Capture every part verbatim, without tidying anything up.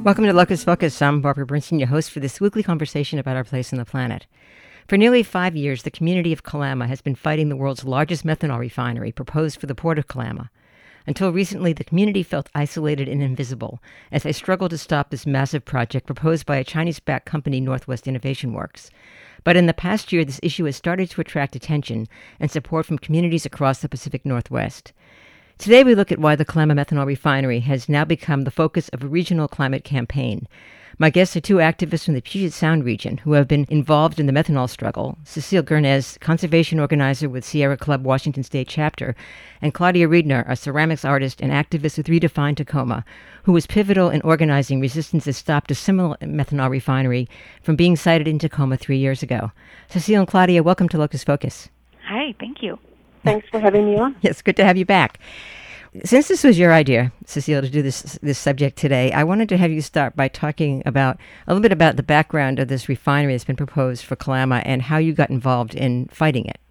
Welcome to Locus Focus. I'm Barbara Bernstein, your host for this weekly conversation about our place on the planet. For nearly five years, the community of Kalama has been fighting the world's largest methanol refinery proposed for the port of Kalama. Until recently, the community felt isolated and invisible as they struggled to stop this massive project proposed by a Chinese-backed company, Northwest Innovation Works. But in the past year, this issue has started to attract attention and support from communities across the Pacific Northwest. Today, we look at why the Kalama Methanol Refinery has now become the focus of a regional climate campaign. My guests are two activists from the Puget Sound region who have been involved in the methanol struggle: Cecile Gurnez, conservation organizer with Sierra Club Washington State Chapter, and Claudia Riedner, a ceramics artist and activist with Redefine Tacoma, who was pivotal in organizing resistance that stopped a similar methanol refinery from being sited in Tacoma three years ago. Cecile and Claudia, welcome to Locus Focus. Hi, thank you. Thanks for having me on. Yes, good to have you back. Since this was your idea, Cecile, to do this this subject today, I wanted to have you start by talking about a little bit about the background of this refinery that's been proposed for Kalama and how you got involved in fighting it.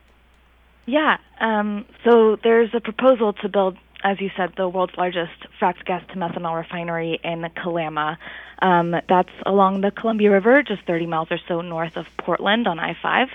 Yeah, um, so there's a proposal to build, as you said, the world's largest fracked gas to methanol refinery in Kalama. Um, that's along the Columbia River, just thirty miles or so north of Portland on I five.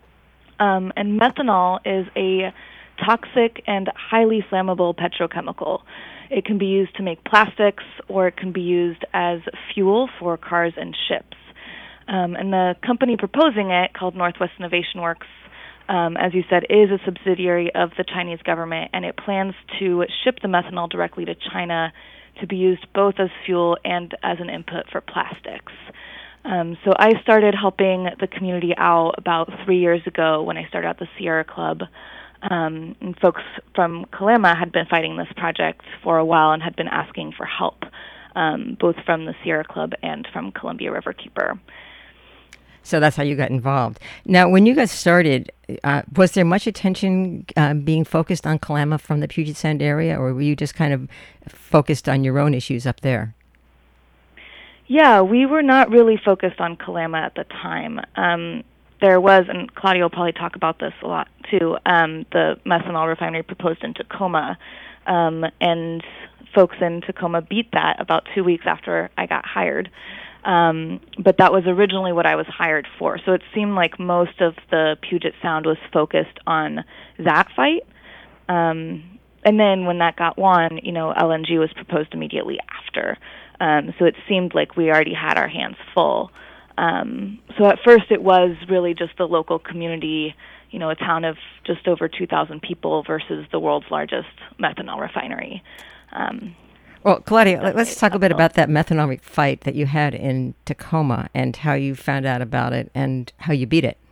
Um, and methanol is a toxic and highly flammable petrochemical. It can be used to make plastics, or it can be used as fuel for cars and ships. Um, and the company proposing it, called Northwest Innovation Works, um, as you said, is a subsidiary of the Chinese government, and it plans to ship the methanol directly to China to be used both as fuel and as an input for plastics. Um, so I started helping the community out about three years ago when I started out the Sierra Club. Um, and folks from Kalama had been fighting this project for a while and had been asking for help, um, both from the Sierra Club and from Columbia Riverkeeper. So that's how you got involved. Now, when you got started, uh, was there much attention uh, being focused on Kalama from the Puget Sound area, or were you just kind of focused on your own issues up there? Yeah, we were not really focused on Kalama at the time. Um, there was, and Claudia will probably talk about this a lot too, um, the methanol refinery proposed in Tacoma, um, and folks in Tacoma beat that about two weeks after I got hired. Um, but that was originally what I was hired for. So it seemed like most of the Puget Sound was focused on that fight. Um, and then when that got won, you know, L N G was proposed immediately after. Um, so it seemed like we already had our hands full. Um, so at first it was really just the local community, you know, a town of just over two thousand people versus the world's largest methanol refinery. Um, well, Claudia, let's talk a bit about that methanol re- fight that you had in Tacoma and how you found out about it and how you beat it.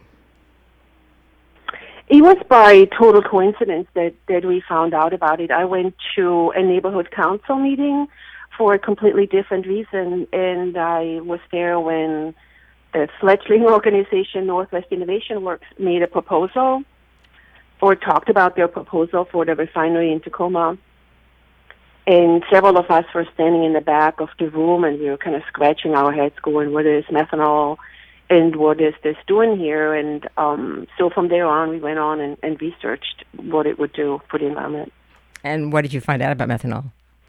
It was by total coincidence that, that we found out about it. I went to a neighborhood council meeting for a completely different reason, and I was there when the fledgling organization Northwest Innovation Works made a proposal or talked about their proposal for the refinery in Tacoma. And several of us were standing in the back of the room, and we were kind of scratching our heads going, what is methanol and what is this doing here? And um, so from there on, we went on and, and researched what it would do for the environment. And what did you find out about methanol?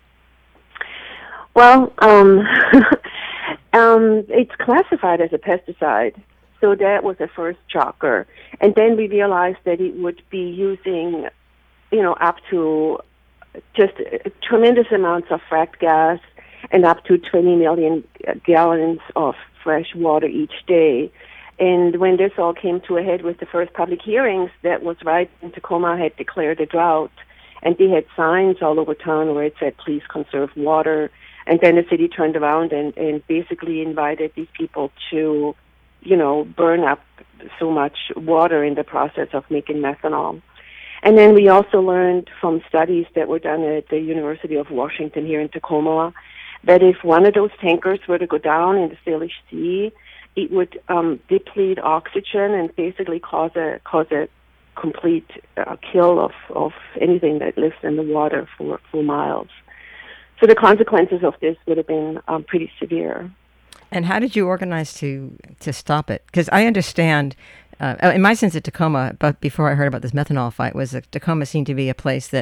Well, um, um, it's classified as a pesticide, so that was the first shocker. And then we realized that it would be using, you know, up to just tremendous amounts of fracked gas and up to twenty million gallons of fresh water each day. And when this all came to a head with the first public hearings, that was right when Tacoma had declared a drought, and they had signs all over town where it said, please conserve water. And then the city turned around and, and basically invited these people to, you know, burn up so much water in the process of making methanol. And then we also learned from studies that were done at the University of Washington here in Tacoma that if one of those tankers were to go down in the Salish Sea, it would um, deplete oxygen and basically cause a cause a complete uh, kill of, of anything that lives in the water for, for miles. So the consequences of this would have been um, pretty severe. And how did you organize to to stop it? Because I understand, uh, in my sense at Tacoma, but before I heard about this methanol fight, was that Tacoma seemed to be a place that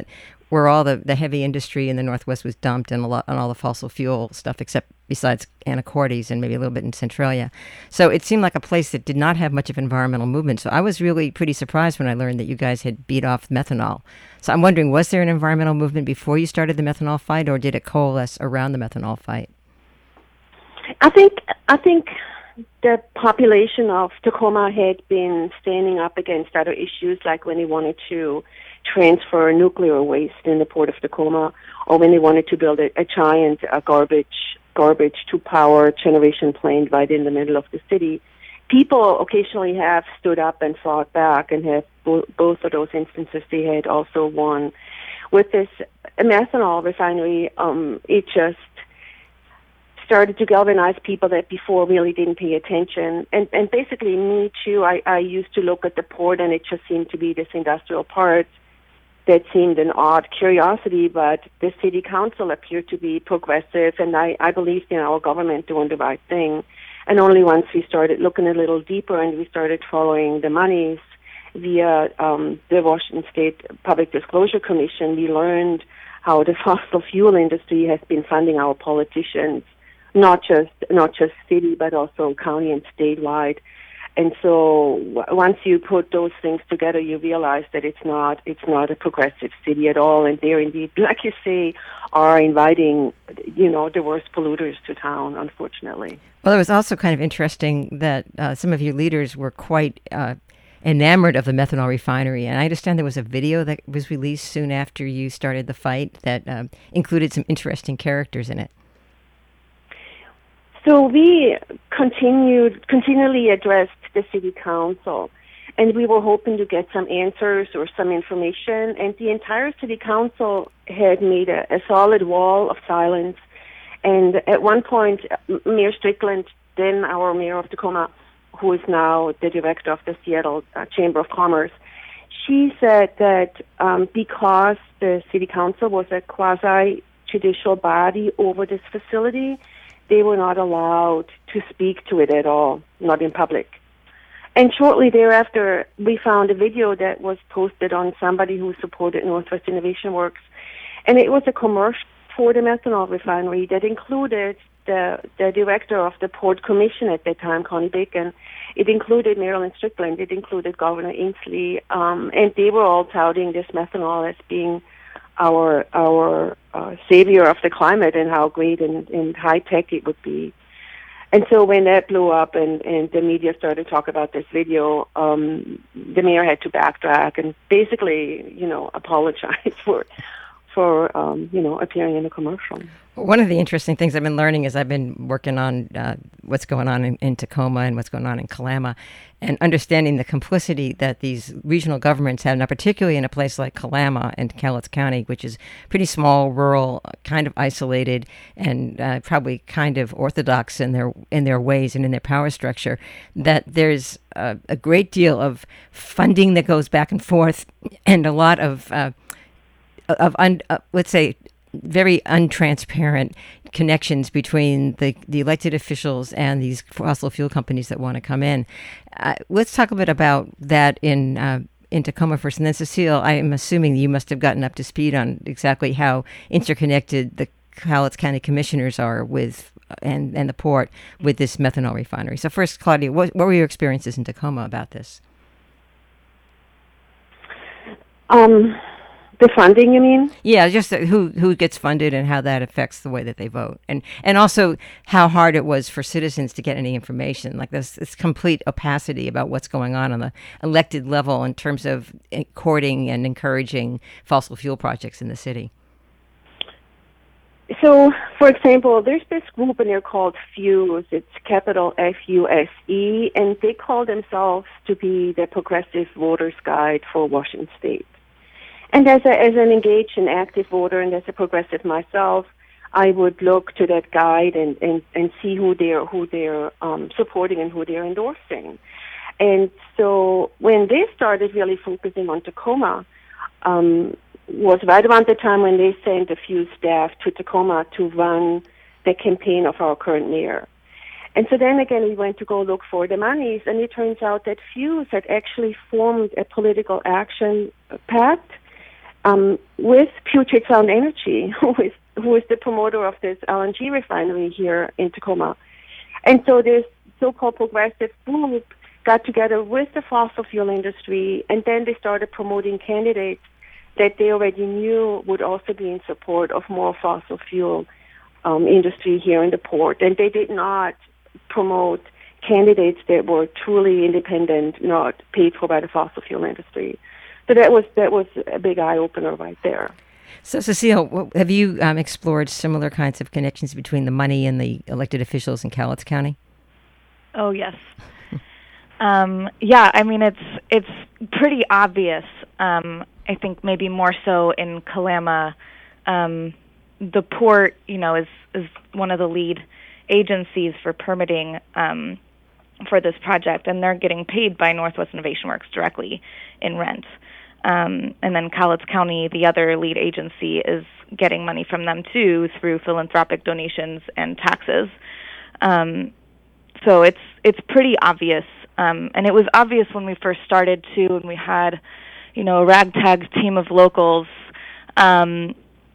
where all the, the heavy industry in the Northwest was dumped and a lot and all the fossil fuel stuff, except besides Anacortes and maybe a little bit in Centralia. So it seemed like a place that did not have much of environmental movement. So I was really pretty surprised when I learned that you guys had beat off methanol. So I'm wondering, was there an environmental movement before you started the methanol fight, or did it coalesce around the methanol fight? I think I think the population of Tacoma had been standing up against other issues, like when they wanted to transfer nuclear waste in the port of Tacoma, or when they wanted to build a, a giant a garbage garbage to power generation plant right in the middle of the city. People occasionally have stood up and fought back, and have bo- both of those instances they had also won. With this methanol refinery, um, it just started to galvanize people that before really didn't pay attention. And, and basically me too, I, I used to look at the port, and it just seemed to be this industrial part that seemed an odd curiosity, but the city council appeared to be progressive, and I, I believed in our government doing the right thing. And only once we started looking a little deeper and we started following the monies via um, the Washington State Public Disclosure Commission, we learned how the fossil fuel industry has been funding our politicians, not just not just city, but also county and statewide. And so w- once you put those things together, you realize that it's not it's not a progressive city at all. And they're indeed, like you say, are inviting, you know, the worst polluters to town, unfortunately. Well, it was also kind of interesting that uh, some of your leaders were quite uh, enamored of the methanol refinery. And I understand there was a video that was released soon after you started the fight that uh, included some interesting characters in it. So we continued, continually addressed the city council, and we were hoping to get some answers or some information, and the entire city council had made a, a solid wall of silence. And at one point, Mayor Strickland, then our mayor of Tacoma, who is now the director of the Seattle uh, Chamber of Commerce, she said that um, because the city council was a quasi-judicial body over this facility, they were not allowed to speak to it at all, not in public. And shortly thereafter, we found a video that was posted on somebody who supported Northwest Innovation Works, and it was a commercial for the methanol refinery that included the, the director of the Port Commission at that time, Connie Bacon. It included Marilyn Strickland. It included Governor Inslee, um, and they were all touting this methanol as being our our uh, savior of the climate and how great and, and high-tech it would be. And so when that blew up and, and the media started to talk about this video, um, the mayor had to backtrack and basically, you know, apologize for for, um, you know, appearing in a commercial. One of the interesting things I've been learning is I've been working on uh, what's going on in, in Tacoma and what's going on in Kalama, and understanding the complicity that these regional governments have, now particularly in a place like Kalama and Cowlitz County, which is pretty small, rural, kind of isolated, and uh, probably kind of orthodox in their in their ways and in their power structure, that there's a, a great deal of funding that goes back and forth, and a lot of uh, of un, uh, let's say very untransparent connections between the, the elected officials and these fossil fuel companies that want to come in. Uh, let's talk a bit about that in uh, in Tacoma first, and then Cecile, I am assuming you must have gotten up to speed on exactly how interconnected the Cowlitz County commissioners are with and and the port with this methanol refinery. So first, Claudia, what, what were your experiences in Tacoma about this? Um. The funding, you mean? Yeah, just who who gets funded and how that affects the way that they vote, and and also how hard it was for citizens to get any information. Like this, this complete opacity about what's going on on the elected level in terms of courting and encouraging fossil fuel projects in the city. So, for example, there's this group and they're called FUSE. It's capital F U S E, and they call themselves to be the Progressive Voters Guide for Washington State. And as, a, as an engaged and active voter, and as a progressive myself, I would look to that guide and, and, and see who they're who they're um, supporting and who they're endorsing. And so when they started really focusing on Tacoma, um, was right around the time when they sent a few staff to Tacoma to run the campaign of our current mayor. And so then again, we went to go look for the monies, and it turns out that FUSE had actually formed a political action pact um, with Puget Sound Energy, who is who is the promoter of this L N G refinery here in Tacoma. And so this so-called progressive group got together with the fossil fuel industry, and then they started promoting candidates that they already knew would also be in support of more fossil fuel um, industry here in the port. And they did not promote candidates that were truly independent, not paid for by the fossil fuel industry. So that was that was a big eye-opener right there. So, Cecile, have you um, explored similar kinds of connections between the money and the elected officials in Cowlitz County? Oh, yes. um, yeah, I mean, it's it's pretty obvious. Um, I think maybe more so in Kalama. Um, the port, you know, is, is one of the lead agencies for permitting um, for this project, and they're getting paid by Northwest Innovation Works directly in rent. Um, and then Cowlitz County, the other lead agency, is getting money from them too through philanthropic donations and taxes. Um, so it's it's pretty obvious, um, and it was obvious when we first started too, and we had, you know, a ragtag team of locals, um,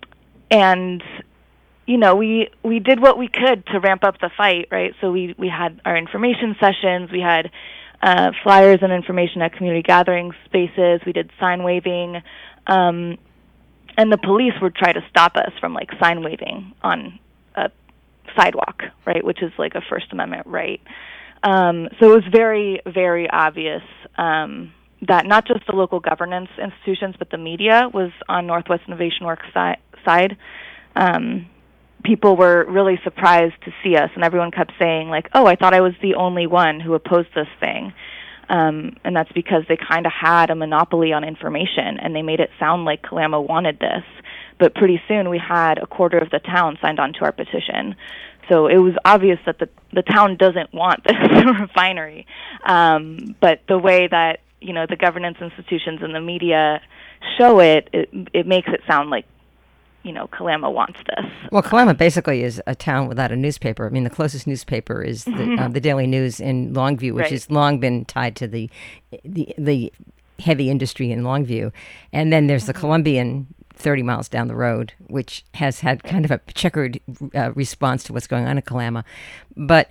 and you know, we we did what we could to ramp up the fight, right? So we we had our information sessions, we had Uh, flyers and information at community gathering spaces. We did sign waving, um, and the police would try to stop us from like sign waving on a sidewalk, right, which is like a First Amendment right. Um, so it was very, very obvious um, that not just the local governance institutions, but the media was on Northwest Innovation Works si- side. Um, people were really surprised to see us, and everyone kept saying, like, oh, I thought I was the only one who opposed this thing. Um, and that's because they kind of had a monopoly on information, and they made it sound like Kalama wanted this. But pretty soon we had a quarter of the town signed on to our petition. So it was obvious that the, the town doesn't want this refinery. Um, but the way that, you know, the governance institutions and the media show it, it, it makes it sound like, you know, Kalama wants this. Well, Kalama basically is a town without a newspaper. I mean, the closest newspaper is the, mm-hmm. uh, the Daily News in Longview, which right. has long been tied to the the the heavy industry in Longview. And then there's mm-hmm. the Columbian thirty miles down the road, which has had kind of a checkered uh, response to what's going on in Kalama. But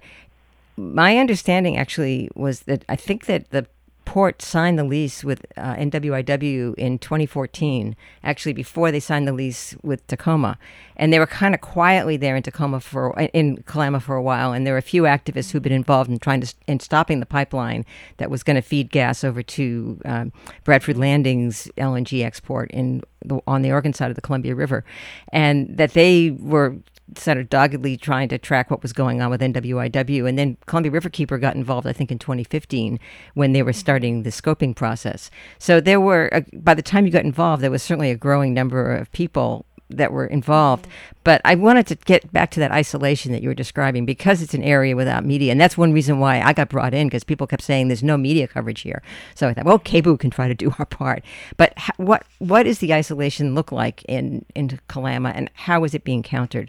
my understanding actually was that I think that the port signed the lease with uh, N W I W in twenty fourteen, actually before they signed the lease with Tacoma. And they were kind of quietly there in Tacoma for, in Kalama for a while, and there were a few activists who've been involved in trying to, in stopping the pipeline that was going to feed gas over to um, Bradford Landing's L N G export in the, on the Oregon side of the Columbia River. And that they were sort of doggedly trying to track what was going on with N W I W. And then Columbia Riverkeeper got involved, I think, in twenty fifteen when they were starting the scoping process. So there were, uh, by the time you got involved, there was certainly a growing number of people that were involved. Mm-hmm. But I wanted to get back to that isolation that you were describing, because it's an area without media. And that's one reason why I got brought in, because people kept saying there's no media coverage here. So I thought, well, K B U can try to do our part. But ha- what what does the isolation look like in, in Kalama, and how is it being countered?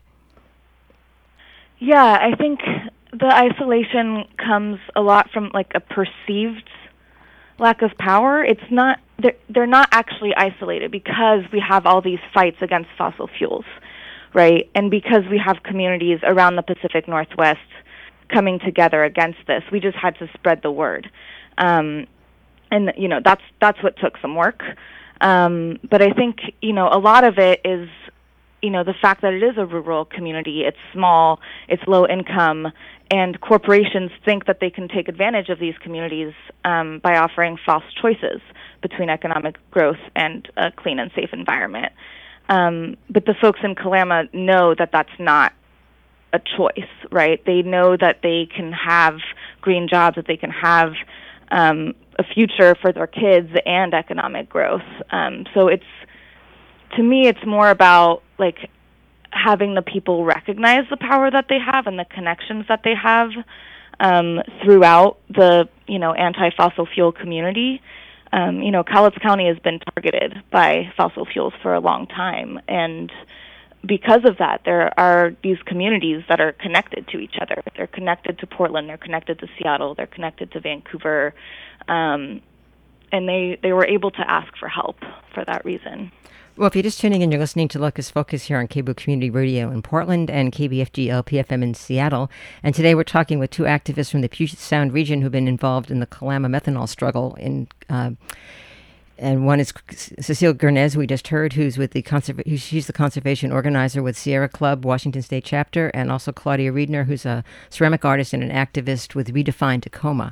Yeah, I think the isolation comes a lot from like a perceived lack of power. It's not, they're, they're not actually isolated because we have all these fights against fossil fuels, right? And because we have communities around the Pacific Northwest coming together against this, we just had to spread the word. Um, and, you know, that's, that's what took some work. Um, but I think, you know, a lot of it is, you know, the fact that it is a rural community, it's small, it's low income, and corporations think that they can take advantage of these communities um, by offering false choices between economic growth and a clean and safe environment. Um, but the folks in Kalama know that that's not a choice, right? They know that they can have green jobs, that they can have um, a future for their kids and economic growth. Um, so it's, to me, it's more about like having the people recognize the power that they have and the connections that they have um, throughout the, you know, anti-fossil fuel community. Um, you know, Cowlitz County has been targeted by fossil fuels for a long time, and because of that, there are these communities that are connected to each other. They're connected to Portland, they're connected to Seattle, they're connected to Vancouver, um, and they, they were able to ask for help for that reason. Well, if you're just tuning in, you're listening to Locus Focus here on K B O O Community Radio in Portland and K B F G L P F M in Seattle. And today we're talking with two activists from the Puget Sound region who've been involved in the Kalama methanol struggle. In uh, and one is Cecile Gurnez, who we just heard, who's with the conserva- she's the conservation organizer with Sierra Club, Washington State Chapter, and also Claudia Riedner, who's a ceramic artist and an activist with Redefine Tacoma.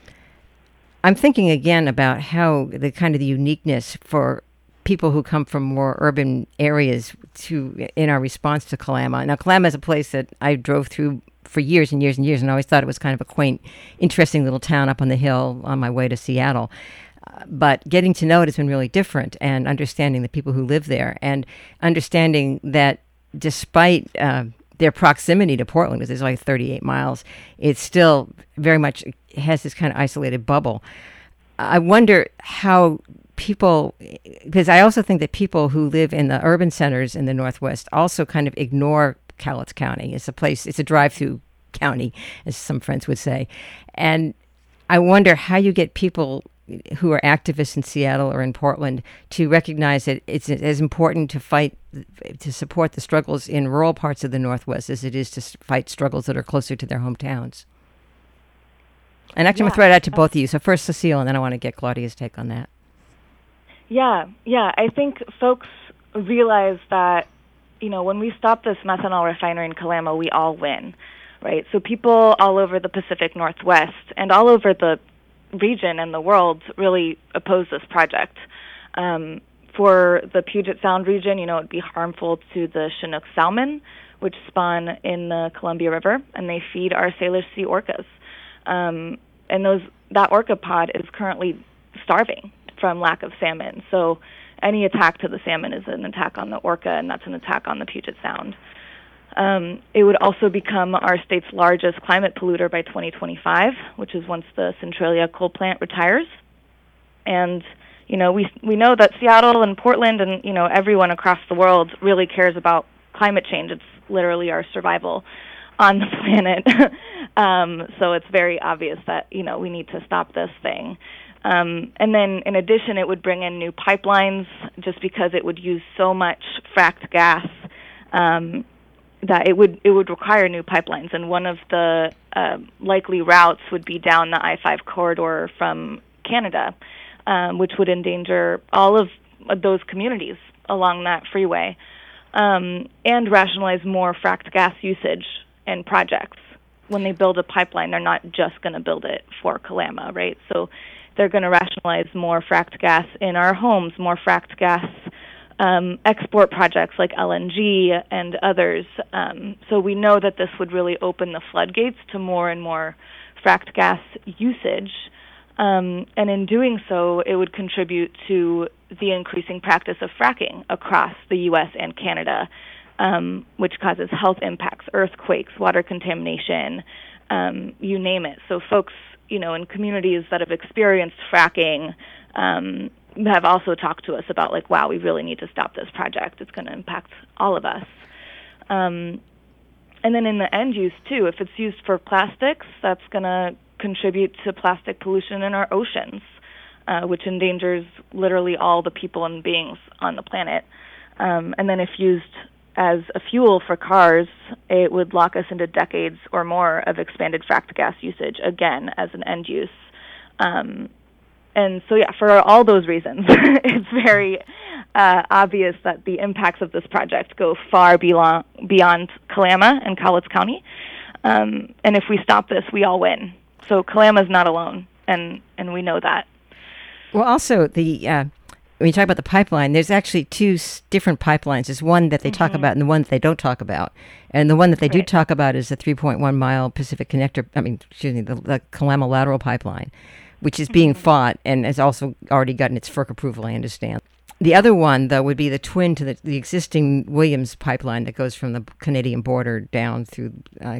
I'm thinking again about how the kind of the uniqueness for people who come from more urban areas to in our response to Kalama. Now, Kalama is a place that I drove through for years and years and years, and I always thought it was kind of a quaint, interesting little town up on the hill on my way to Seattle. Uh, but getting to know it has been really different, and understanding the people who live there, and understanding that despite uh, their proximity to Portland, because it's like thirty-eight miles, it still very much has this kind of isolated bubble. I wonder how people, because I also think that people who live in the urban centers in the Northwest also kind of ignore Cowlitz County. It's a place, it's a drive-through county, as some friends would say. And I wonder how you get people who are activists in Seattle or in Portland to recognize that it's as important to fight, to support the struggles in rural parts of the Northwest as it is to fight struggles that are closer to their hometowns. And actually, yeah. I'm going to throw it out to both of you. So first, Cecile, and then I want to get Claudia's take on that. Yeah, yeah. I think folks realize that, you know, when we stop this methanol refinery in Kalama, we all win, right? So people all over the Pacific Northwest and all over the region and the world really oppose this project. Um, for the Puget Sound region, you know, it'd be harmful to the Chinook salmon, which spawn in the Columbia River, and they feed our Salish Sea orcas. Um, and those that orca pod is currently starving from lack of salmon. So any attack to the salmon is an attack on the orca, and that's an attack on the Puget Sound. Um, it would also become our state's largest climate polluter by twenty twenty-five, which is once the Centralia coal plant retires. And, you know, we we know that Seattle and Portland and, you know, everyone across the world really cares about climate change. It's literally our survival on the planet. um, so it's very obvious that, you know, we need to stop this thing. Um, and then, in addition, it would bring in new pipelines just because it would use so much fracked gas um, that it would it would require new pipelines. And one of the uh, likely routes would be down the I five corridor from Canada, um, which would endanger all of those communities along that freeway, um, and rationalize more fracked gas usage and projects. When they build a pipeline, they're not just going to build it for Kalama, right? So they're going to rationalize more fracked gas in our homes, more fracked gas um, export projects like L N G and others. Um, so we know that this would really open the floodgates to more and more fracked gas usage. Um, and in doing so, it would contribute to the increasing practice of fracking across the U S and Canada, um, which causes health impacts, earthquakes, water contamination, um, you name it. So folks, you know, in communities that have experienced fracking, um, have also talked to us about, like, wow, we really need to stop this project. It's going to impact all of us. Um, and then in the end use, too, if it's used for plastics, that's going to contribute to plastic pollution in our oceans, uh, which endangers literally all the people and beings on the planet. Um, and then if used as a fuel for cars, it would lock us into decades or more of expanded fracked gas usage, again, as an end use. Um, and so, yeah, for all those reasons, it's very uh, obvious that the impacts of this project go far beyond, beyond Kalama and Cowlitz County. Um, and if we stop this, we all win. So Kalama's not alone, and, and we know that. Well, also, the uh, when you talk about the pipeline, there's actually two s- different pipelines. There's one that they mm-hmm. talk about and the one that they don't talk about. And the one that they right. do talk about is the three point one mile Pacific Connector, I mean, excuse me, the, the Kalama Lateral Pipeline, which is being mm-hmm. fought and has also already gotten its FERC approval, I understand. The other one, though, would be the twin to the, the existing Williams pipeline that goes from the Canadian border down through uh,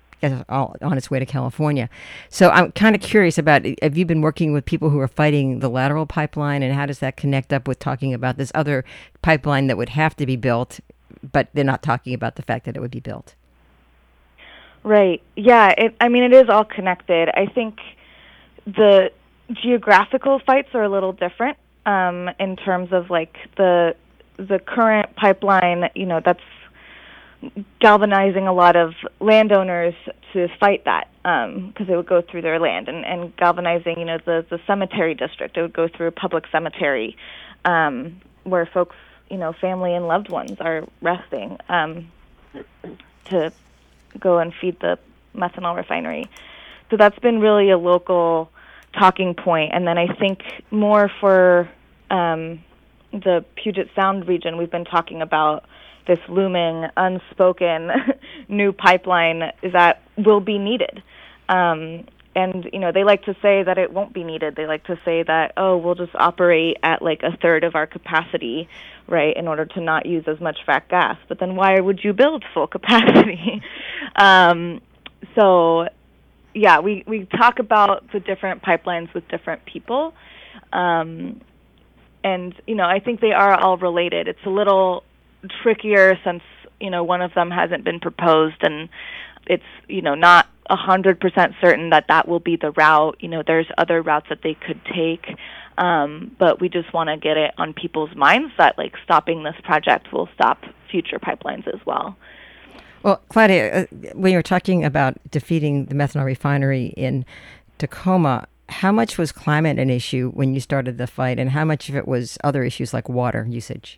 on its way to California. So I'm kind of curious about, have you been working with people who are fighting the lateral pipeline, and how does that connect up with talking about this other pipeline that would have to be built, but they're not talking about the fact that it would be built? Right. Yeah. It, I mean, it is all connected. I think the geographical fights are a little different um, in terms of like the the current pipeline. You know, that's galvanizing a lot of landowners to fight that because um, it would go through their land, and, and galvanizing, you know, the the cemetery district. It would go through a public cemetery um, where folks, you know, family and loved ones are resting um, to go and feed the methanol refinery. So that's been really a local talking point. And then I think more for um, the Puget Sound region, we've been talking about this looming, unspoken new pipeline that will be needed. Um, and, you know, they like to say that it won't be needed. They like to say that, oh, we'll just operate at like a third of our capacity, right, in order to not use as much frack gas. But then why would you build full capacity? um, so, yeah, we, we talk about the different pipelines with different people. Um, and, you know, I think they are all related. It's a little trickier since, you know, one of them hasn't been proposed, and it's, you know, not one hundred percent certain that that will be the route. You know, there's other routes that they could take, um, but we just want to get it on people's minds that, like, stopping this project will stop future pipelines as well. Well, Claudia, uh, when you were talking about defeating the methanol refinery in Tacoma, how much was climate an issue when you started the fight, and how much of it was other issues like water usage?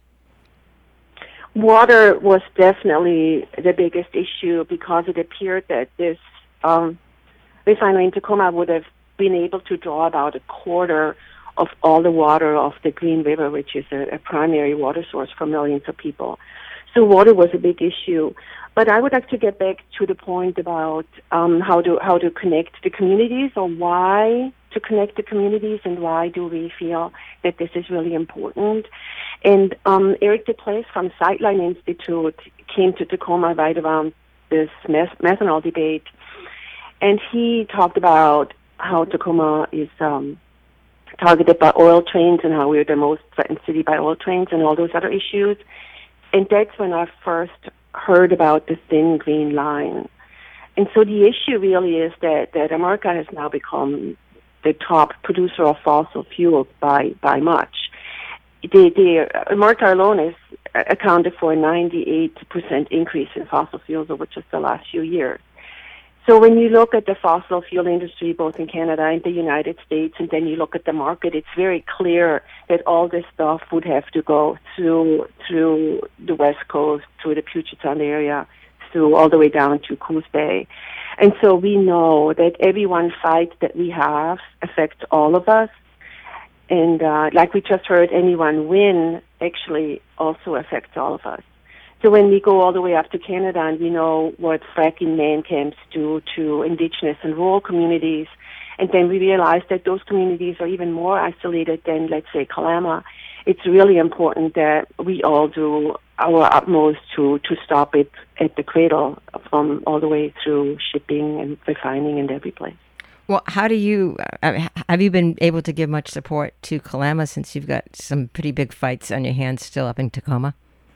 Water was definitely the biggest issue because it appeared that this um, refinery in Tacoma would have been able to draw about a quarter of all the water of the Green River, which is a, a primary water source for millions of people. So water was a big issue. But I would like to get back to the point about um, how to how to connect the communities, or why to connect the communities, and why do we feel that this is really important. And um, Eric Duplace from Sightline Institute came to Tacoma right around this meth- methanol debate, and he talked about how Tacoma is um, targeted by oil trains and how we're the most threatened city by oil trains and all those other issues. And that's when I first heard about the thin green line. And so the issue really is that, that America has now become the top producer of fossil fuels by, by much. The, the America alone is accounted for a ninety-eight percent increase in fossil fuels over just the last few years. So when you look at the fossil fuel industry, both in Canada and the United States, and then you look at the market, it's very clear that all this stuff would have to go through through the West Coast, through the Puget Sound area, through all the way down to Coos Bay. And so we know that every one fight that we have affects all of us. And uh, like we just heard, any one win actually also affects all of us. So when we go all the way up to Canada and we know what fracking man camps do to indigenous and rural communities, and then we realize that those communities are even more isolated than, let's say, Kalama, it's really important that we all do our utmost to, to stop it at the cradle from all the way through shipping and refining and every place. Well, how do you, uh, have you been able to give much support to Kalama since you've got some pretty big fights on your hands still up in Tacoma?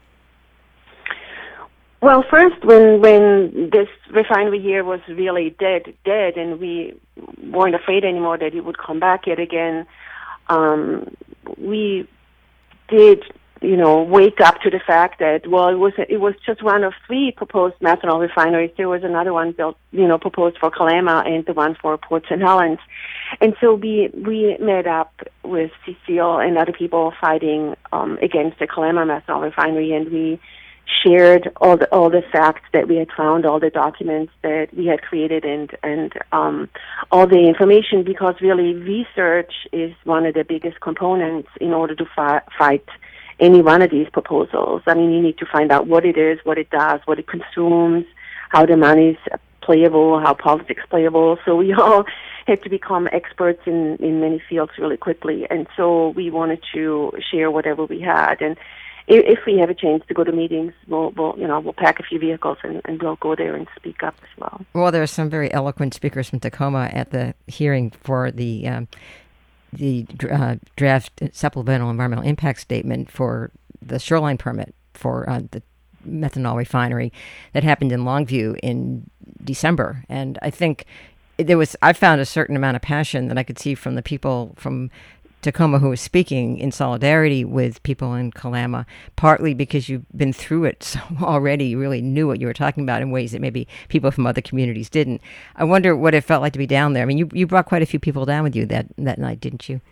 Well, first, when when this refinery here was really dead, dead, and we weren't afraid anymore that it would come back yet again, um, we did, you know, wake up to the fact that, well, it was it was just one of three proposed methanol refineries. There was another one built, you know, proposed for Kalama and the one for Port Saint Helens. And so we we met up with C C O and other people fighting um, against the Kalama methanol refinery, and we shared all the all the facts that we had found, all the documents that we had created, and and um, all the information, because really research is one of the biggest components in order to fi- fight any one of these proposals. I mean, you need to find out what it is, what it does, what it consumes, how the money's playable, how politics playable. So we all had to become experts in, in many fields really quickly. And so we wanted to share whatever we had. And if, if we have a chance to go to meetings, we'll, we'll you know, we'll pack a few vehicles and, and we'll go there and speak up as well. Well, there are some very eloquent speakers from Tacoma at the hearing for the um, the uh, draft supplemental environmental impact statement for the shoreline permit for uh, the methanol refinery that happened in Longview in December. And I think there was, I found a certain amount of passion that I could see from the people from Tacoma who were speaking in solidarity with people in Kalama, partly because you've been through it so already. You really knew what you were talking about in ways that maybe people from other communities didn't. I wonder what it felt like to be down there. I mean, you, you brought quite a few people down with you that, that night, didn't you?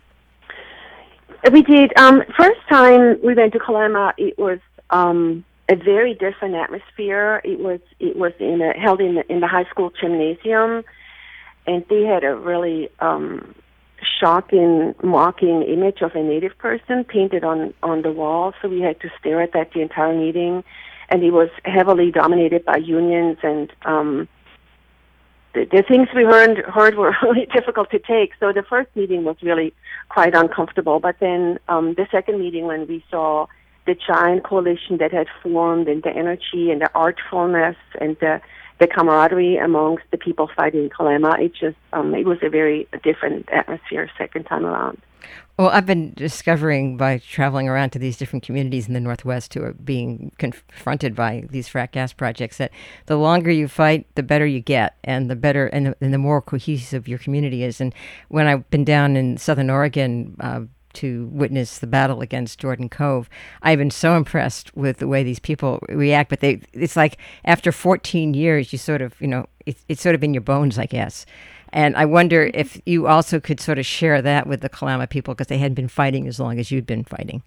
We did. Um, first time we went to Kalama, it was um, a very different atmosphere. It was it was in a, held in the, in the high school gymnasium, and they had a really um, shocking, mocking image of a Native person painted on, on the wall, so we had to stare at that the entire meeting, and it was heavily dominated by unions, and um, the, the things we heard, heard were really difficult to take, so the first meeting was really quite uncomfortable, but then um, the second meeting when we saw the giant coalition that had formed and the energy and the artfulness and the the camaraderie amongst the people fighting in Kalama, it just, um, it was a very different atmosphere second time around. Well, I've been discovering by traveling around to these different communities in the Northwest who are being confronted by these frack gas projects that the longer you fight, the better you get, and the better and the, and the more cohesive your community is. And when I've been down in Southern Oregon, uh, to witness the battle against Jordan Cove, I've been so impressed with the way these people react. But they, it's like after fourteen years, you sort of, you know, it's, it's sort of in your bones, I guess. And I wonder if you also could sort of share that with the Kalama people, because they hadn't been fighting as long as you'd been fighting.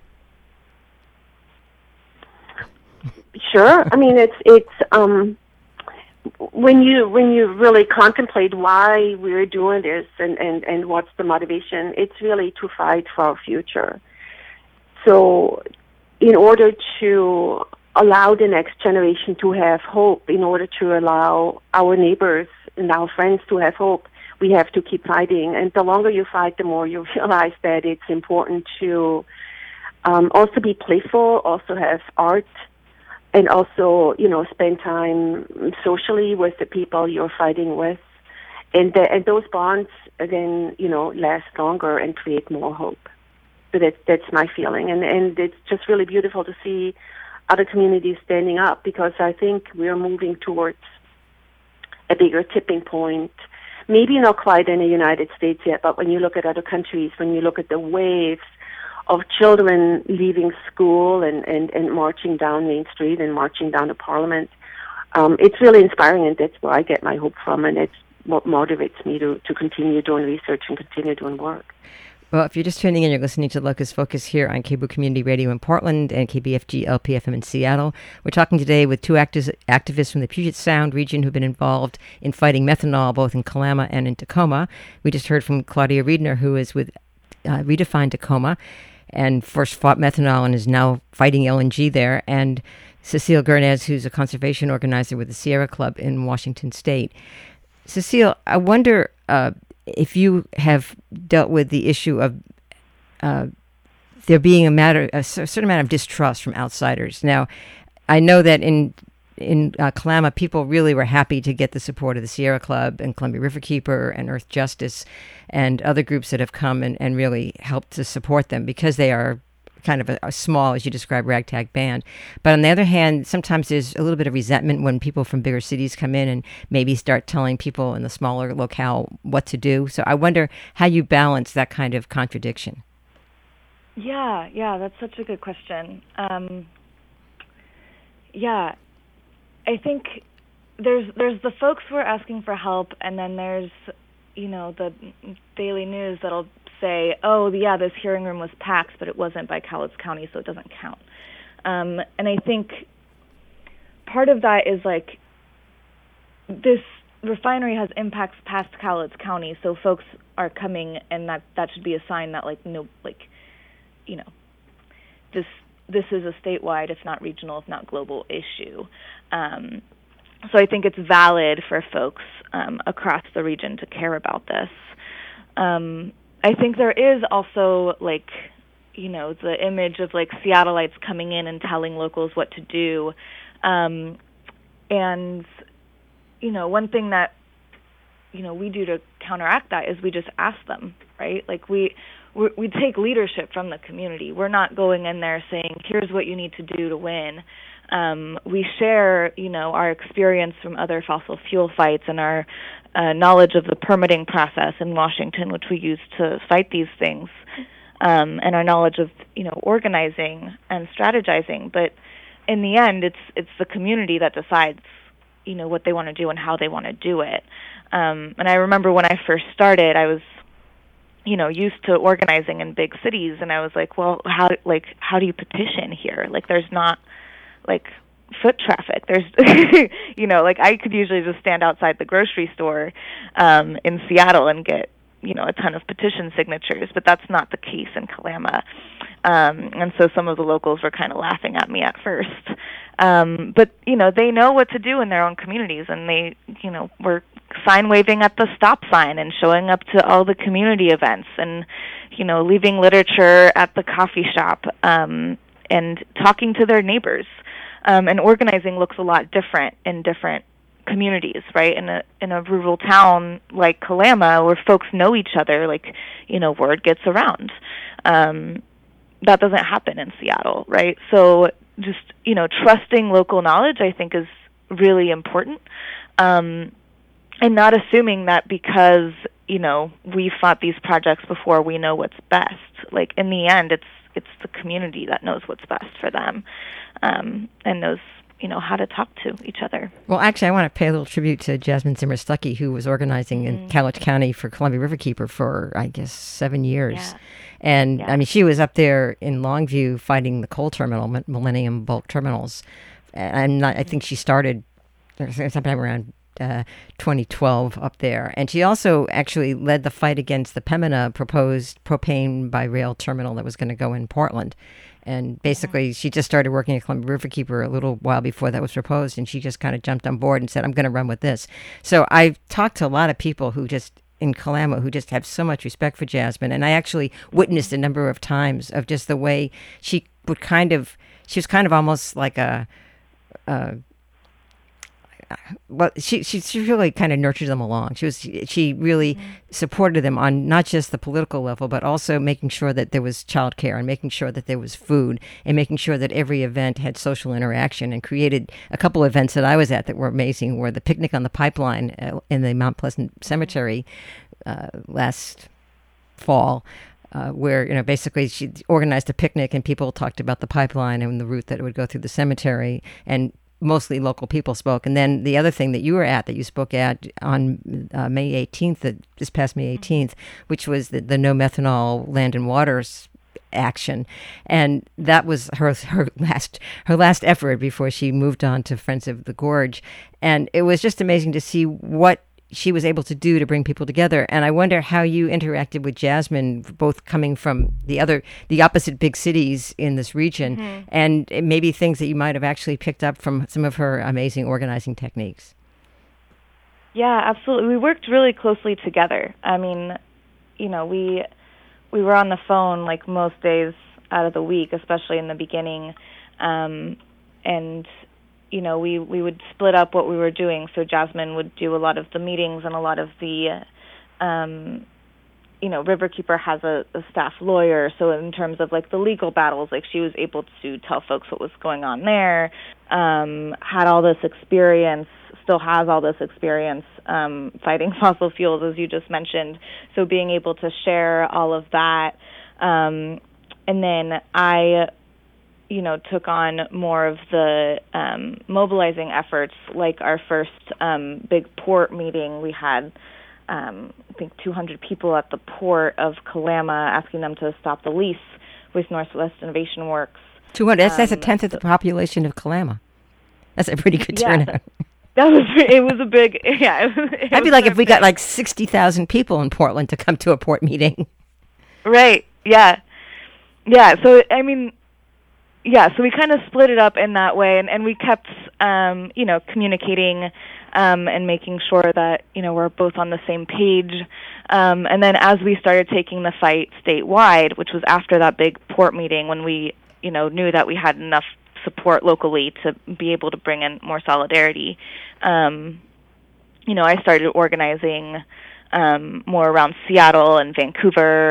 Sure. I mean, it's it's um, when you when you really contemplate why we're doing this and, and, and what's the motivation, it's really to fight for our future. So in order to allow the next generation to have hope, in order to allow our neighbors and our friends to have hope, we have to keep fighting. And the longer you fight, the more you realize that it's important to um, also be playful, also have art, and also, you know, spend time socially with the people you're fighting with. And, the, and those bonds then, you know, last longer and create more hope. So that, that's my feeling. And, and it's just really beautiful to see other communities standing up, because I think we're moving towards a bigger tipping point. Maybe not quite in the United States yet, but when you look at other countries, when you look at the waves of children leaving school and, and, and marching down Main Street and marching down to Parliament, um, it's really inspiring, and that's where I get my hope from, and it's what motivates me to, to continue doing research and continue doing work. Well, if you're just tuning in, you're listening to Locus Focus here on K B O O Community Radio in Portland and K B F G L P F M in Seattle. We're talking today with two activists, activists from the Puget Sound region who've been involved in fighting methanol both in Kalama and in Tacoma. We just heard from Claudia Riedner, who is with uh, Redefine Tacoma and first fought methanol and is now fighting L N G there, and Cecile Gurnez, who's a conservation organizer with the Sierra Club in Washington State. Cecile, I wonder uh, if you have dealt with the issue of uh, there being a matter, a certain amount of distrust from outsiders. Now, I know that in in uh, Kalama, people really were happy to get the support of the Sierra Club and Columbia Riverkeeper and Earth Justice and other groups that have come and, and really helped to support them, because they are kind of a, a small, as you describe, ragtag band. But on the other hand, sometimes there's a little bit of resentment when people from bigger cities come in and maybe start telling people in the smaller locale what to do. So I wonder how you balance that kind of contradiction. Yeah, yeah, that's such a good question. Um, yeah, I think there's there's the folks who are asking for help, and then there's, you know, the Daily News that'll say, oh, yeah, this hearing room was packed, but it wasn't by Cowlitz County, so it doesn't count. Um, and I think part of that is, like, this refinery has impacts past Cowlitz County, so folks are coming, and that, that should be a sign that, like, no, like, you know, this this is a statewide, if not regional, if not global issue. Um, so I think it's valid for folks um, across the region to care about this. Um, I think there is also, like, you know, the image of, like, Seattleites coming in and telling locals what to do. Um, and, you know, one thing that, you know, we do to counteract that is we just ask them, right? Like, we we we take leadership from the community. We're not going in there saying, here's what you need to do to win. Um, we share, you know, our experience from other fossil fuel fights and our uh, knowledge of the permitting process in Washington, which we use to fight these things, um, and our knowledge of, you know, organizing and strategizing. But in the end, it's it's the community that decides, you know, what they want to do and how they want to do it. Um, and I remember when I first started, I was, you know, used to organizing in big cities, and I was like, well, how like how do you petition here? Like, there's not like foot traffic. There's, you know, like I could usually just stand outside the grocery store um, in Seattle and get, you know, a ton of petition signatures, but that's not the case in Kalama. Um, and so some of the locals were kind of laughing at me at first. Um, but, you know, they know what to do in their own communities, and they, you know, were sign waving at the stop sign and showing up to all the community events and, you know, leaving literature at the coffee shop um, and talking to their neighbors. Um, and organizing looks a lot different in different communities, right? In a in a rural town like Kalama, where folks know each other, like, you know, word gets around. Um, that doesn't happen in Seattle, right? So just, you know, trusting local knowledge, I think, is really important. Um, and not assuming that because, you know, we fought these projects before, we know what's best. Like, in the end, it's it's the community that knows what's best for them, um, and knows, you know, how to talk to each other. Well, actually, I want to pay a little tribute to Jasmine Zimmer Stuckey, who was organizing mm-hmm. in Cowlitz County for Columbia Riverkeeper for, I guess, seven years. Yeah. And, yeah. I mean, she was up there in Longview fighting the coal terminal, Millennium Bulk Terminals. And not, I think she started sometime around uh, twenty twelve up there. And she also actually led the fight against the Pembina proposed propane by rail terminal that was going to go in Portland. And basically, mm-hmm. she just started working at Columbia Riverkeeper a little while before that was proposed, and she just kind of jumped on board and said, I'm going to run with this. So I've talked to a lot of people who just, in Kalama, who just have so much respect for Jasmine. And I actually witnessed a number of times of just the way she would kind of, she was kind of almost like a, a well, she, she she really kind of nurtured them along. She was she really mm-hmm. supported them on not just the political level, but also making sure that there was childcare and making sure that there was food and making sure that every event had social interaction, and created a couple of events that I was at that were amazing, were the picnic on the pipeline uh, in the Mount Pleasant Cemetery uh, last fall. Uh, where, you know, basically she organized a picnic and people talked about the pipeline and the route that it would go through the cemetery, and mostly local people spoke. And then the other thing that you were at, that you spoke at on uh, May eighteenth, that this past May eighteenth, which was the, the No Methanol Land and Waters action. And that was her her last her last effort before she moved on to Friends of the Gorge. And it was just amazing to see what she was able to do to bring people together. And I wonder how you interacted with Jasmine, both coming from the other, the opposite big cities in this region, mm-hmm. and maybe things that you might have actually picked up from some of her amazing organizing techniques. Yeah, absolutely. We worked really closely together. I mean, you know, we we were on the phone like most days out of the week, especially in the beginning, um, and you know, we, we would split up what we were doing. So Jasmine would do a lot of the meetings and a lot of the, um, you know, Riverkeeper has a, a staff lawyer. So in terms of like the legal battles, like she was able to tell folks what was going on there, um, had all this experience, still has all this experience um, fighting fossil fuels, as you just mentioned. So being able to share all of that. Um, and then I... you know, took on more of the um, mobilizing efforts, like our first um, big port meeting. We had, um, I think, two hundred people at the port of Kalama asking them to stop the lease with Northwest Innovation Works. two hundred, that's, um, that's a tenth of the population of Kalama. That's a pretty good yeah, turnout. That was, it was a big, yeah. It was, it That'd be like if we big. got like sixty thousand people in Portland to come to a port meeting. Right, yeah. Yeah, so, I mean, yeah, so we kind of split it up in that way, and, and we kept, um, you know, communicating um, and making sure that, you know, we're both on the same page. Um, and then as we started taking the fight statewide, which was after that big port meeting, when we, you know, knew that we had enough support locally to be able to bring in more solidarity, um, you know, I started organizing um, more around Seattle and Vancouver,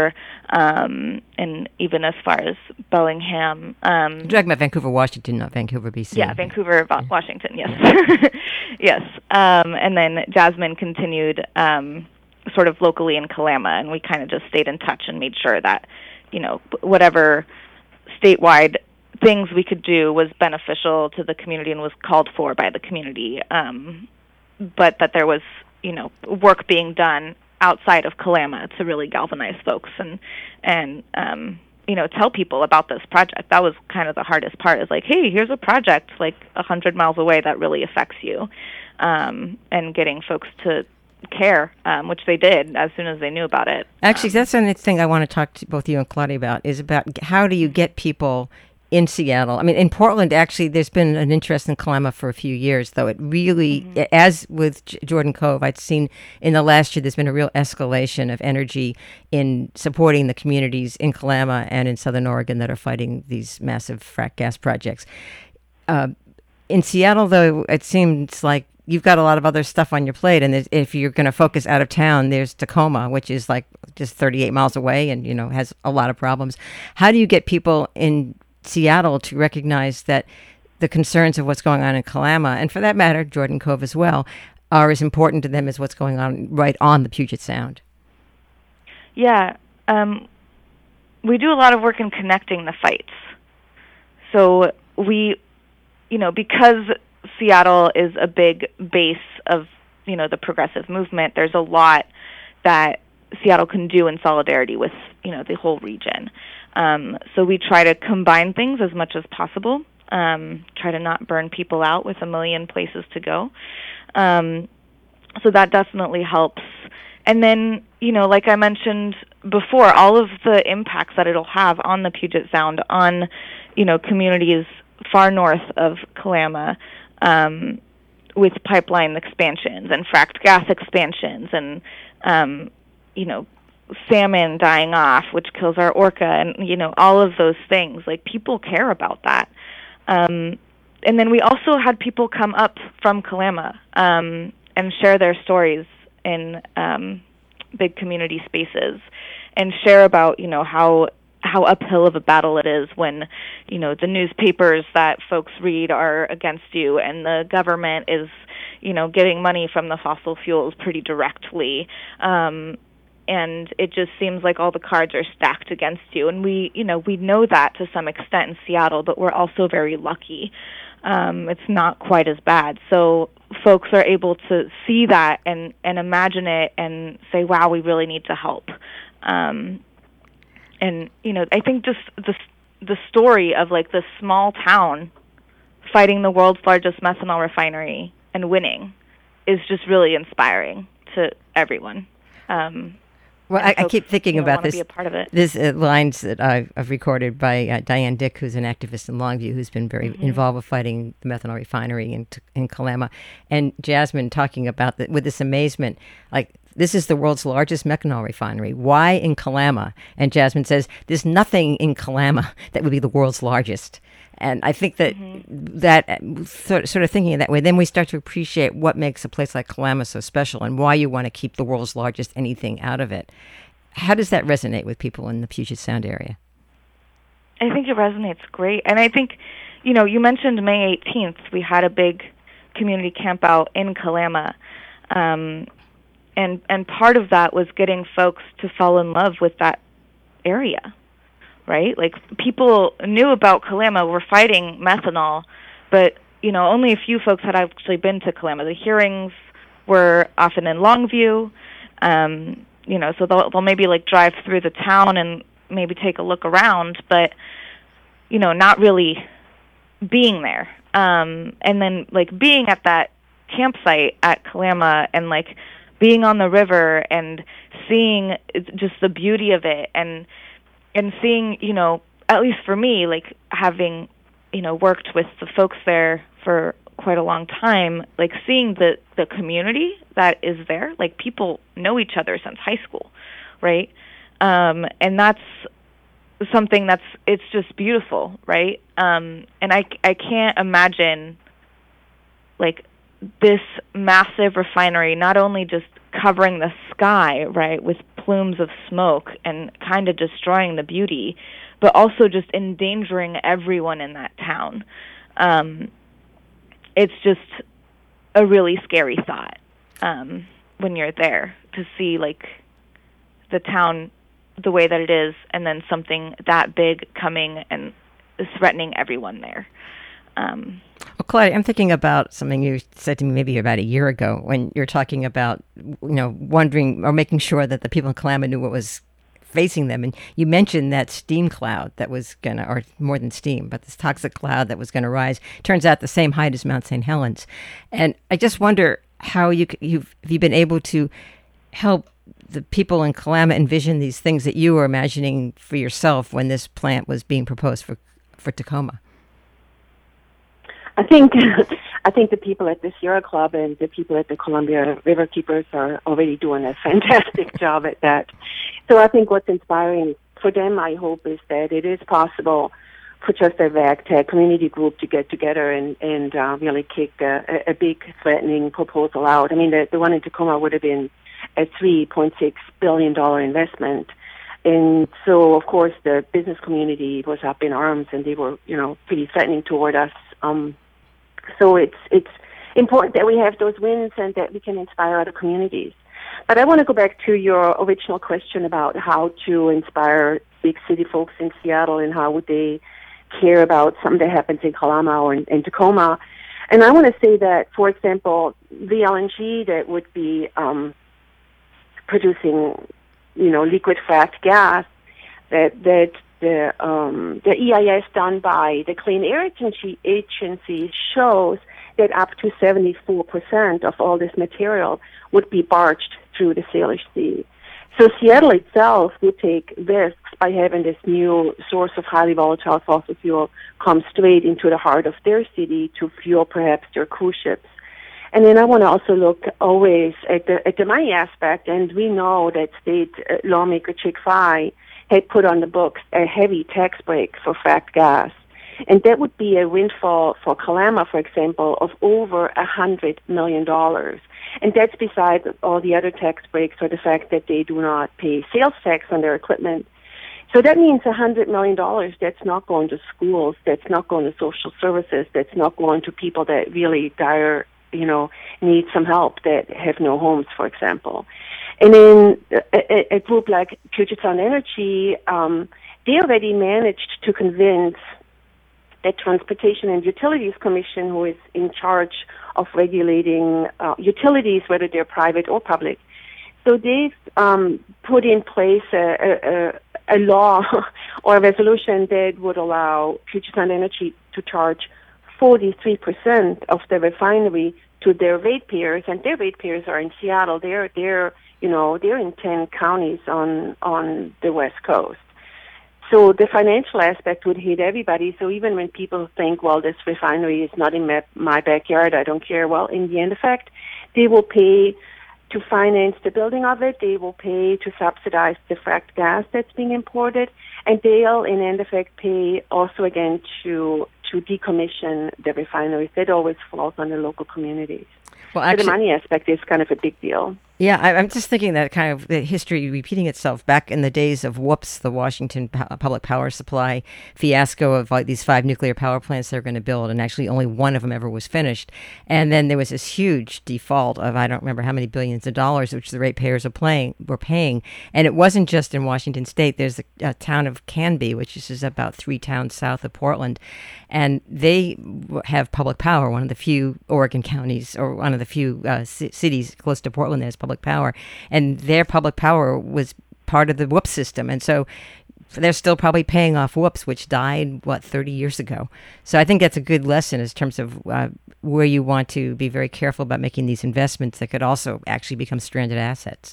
um, and even as far as Bellingham. Um, You're talking about Vancouver, Washington, not Vancouver, B C. Yeah, Vancouver, Washington, yes. Yes. Um, and then Jasmine continued um, sort of locally in Kalama, and we kind of just stayed in touch and made sure that, you know, whatever statewide things we could do was beneficial to the community and was called for by the community, um, but that there was, you know, work being done outside of Kalama to really galvanize folks and, and um, you know, tell people about this project. That was kind of the hardest part, is like, hey, here's a project like a hundred miles away that really affects you, um, and getting folks to care, um, which they did as soon as they knew about it. Actually, um, that's the next thing I want to talk to both you and Claudia about, is about how do you get people in Seattle. I mean, in Portland, actually, there's been an interest in Kalama for a few years, though it really, mm-hmm. as with J- Jordan Cove, I'd seen in the last year, there's been a real escalation of energy in supporting the communities in Kalama and in Southern Oregon that are fighting these massive frack gas projects. Uh, in Seattle, though, it seems like you've got a lot of other stuff on your plate, and if you're going to focus out of town, there's Tacoma, which is like just thirty-eight miles away and, you know, has a lot of problems. How do you get people in Seattle to recognize that the concerns of what's going on in Kalama, and for that matter, Jordan Cove as well, are as important to them as what's going on right on the Puget Sound? Yeah, um, we do a lot of work in connecting the fights. So we, you know, because Seattle is a big base of, you know, the progressive movement, there's a lot that Seattle can do in solidarity with, you know, the whole region. Um, so we try to combine things as much as possible, um, try to not burn people out with a million places to go. Um, so that definitely helps. And then, you know, like I mentioned before, all of the impacts that it'll have on the Puget Sound, on, you know, communities far north of Kalama, um, with pipeline expansions and fracked gas expansions and, um, you know, salmon dying off, which kills our orca, and, you know, all of those things. Like, people care about that. Um, and then we also had people come up from Kalama um, and share their stories in um, big community spaces and share about, you know, how how uphill of a battle it is when, you know, the newspapers that folks read are against you and the government is, you know, getting money from the fossil fuels pretty directly. Um, and it just seems like all the cards are stacked against you. And we, you know, we know that to some extent in Seattle, but we're also very lucky. Um, it's not quite as bad. So folks are able to see that and, and imagine it and say, wow, we really need to help. Um, and, you know, I think just the, the story of, like, this small town fighting the world's largest methanol refinery and winning is just really inspiring to everyone. Um, Well, I, I keep thinking you know, about this. Be a part of it. This uh, lines that I've, I've recorded by uh, Diane Dick, who's an activist in Longview, who's been very mm-hmm. involved with fighting the methanol refinery in in Kalama, and Jasmine talking about that with this amazement, like, this is the world's largest methanol refinery. Why in Kalama? And Jasmine says, there's nothing in Kalama that would be the world's largest. And I think that mm-hmm. that sort of thinking of that way, then we start to appreciate what makes a place like Kalama so special and why you want to keep the world's largest anything out of it. How does that resonate with people in the Puget Sound area? I think it resonates great. And I think, you know, you mentioned May eighteenth. We had a big community camp out in Kalama. Um, and, and part of that was getting folks to fall in love with that area. Right? Like, people knew about Kalama, were fighting methanol, but, you know, only a few folks had actually been to Kalama. The hearings were often in Longview, um, you know, so they'll, they'll maybe, like, drive through the town and maybe take a look around, but, you know, not really being there. Um, and then, like, being at that campsite at Kalama and, like, being on the river and seeing just the beauty of it and and seeing, you know, at least for me, like, having, you know, worked with the folks there for quite a long time, like, seeing the, the community that is there, like, people know each other since high school, right? Um, and that's something that's, it's just beautiful, right? Um, and I, I can't imagine, like, this massive refinery not only just covering the sky, right, with plumes of smoke and kind of destroying the beauty, but also just endangering everyone in that town. Um, it's just a really scary thought um, when you're there to see like the town the way that it is, and then something that big coming and threatening everyone there. Um, well, Claudia, I'm thinking about something you said to me maybe about a year ago when you're talking about, you know, wondering or making sure that the people in Kalama knew what was facing them. And you mentioned that steam cloud that was going to, or more than steam, but this toxic cloud that was going to rise, turns out the same height as Mount Saint Helens. And I just wonder how you, you've, have you been able to help the people in Kalama envision these things that you were imagining for yourself when this plant was being proposed for, for Tacoma? I think I think the people at the Sierra Club and the people at the Columbia River Keepers are already doing a fantastic job at that. So I think what's inspiring for them, I hope, is that it is possible for just a ragtag community group to get together and, and uh, really kick a, a big threatening proposal out. I mean, the, the one in Tacoma would have been a three point six billion dollars investment. And so, of course, the business community was up in arms, and they were, you know, pretty threatening toward us. Um, so it's it's important that we have those wins and that we can inspire other communities. But I want to go back to your original question about how to inspire big city folks in Seattle and how would they care about something that happens in Kalama or in, in Tacoma. And I want to say that, for example, the L N G that would be um, producing, you know, liquid fracked gas, that that the um, the E I S done by the Clean Air Agency, agency shows that up to seventy-four percent of all this material would be barged through the Salish Sea. So Seattle itself would take risks by having this new source of highly volatile fossil fuel come straight into the heart of their city to fuel perhaps their cruise ships. And then I want to also look always at the at the money aspect, and we know that state uh, lawmaker Chick Fahey had put on the books a heavy tax break for fracked gas. And that would be a windfall for Kalama, for example, of over a hundred million dollars. And that's besides all the other tax breaks or the fact that they do not pay sales tax on their equipment. So that means a hundred million dollars that's not going to schools, that's not going to social services, that's not going to people that really dire, you know, need some help, that have no homes, for example. And then a, a group like Puget Sound Energy, um, they already managed to convince the Transportation and Utilities Commission, who is in charge of regulating uh, utilities, whether they're private or public. So they've um, put in place a, a, a law or a resolution that would allow Puget Sound Energy to charge forty-three percent of the refinery to their ratepayers, and their ratepayers are in Seattle. They're, they're, you know, they're in ten counties on on the West Coast. So the financial aspect would hit everybody. So even when people think, well, this refinery is not in my, my backyard, I don't care. Well, in the end effect, they will pay to finance the building of it. They will pay to subsidize the fracked gas that's being imported. And they'll, in end effect, pay also again to to decommission the refineries. That always falls on the local communities. Well, actually, so the money aspect is kind of a big deal. Yeah, I, I'm just thinking that kind of the history repeating itself back in the days of Whoops, the Washington po- Public Power Supply fiasco of like these five nuclear power plants they were going to build, and actually only one of them ever was finished. And then there was this huge default of I don't remember how many billions of dollars, which the ratepayers are playing were paying. And it wasn't just in Washington State. There's a, a town of Canby, which is just about three towns south of Portland, and they have public power. One of the few Oregon counties, or one of the few uh, c- cities close to Portland that has public power, and their public power was part of the Whoops system, and so they're still probably paying off Whoops, which died what thirty years ago. So I think that's a good lesson in terms of uh, where you want to be very careful about making these investments that could also actually become stranded assets.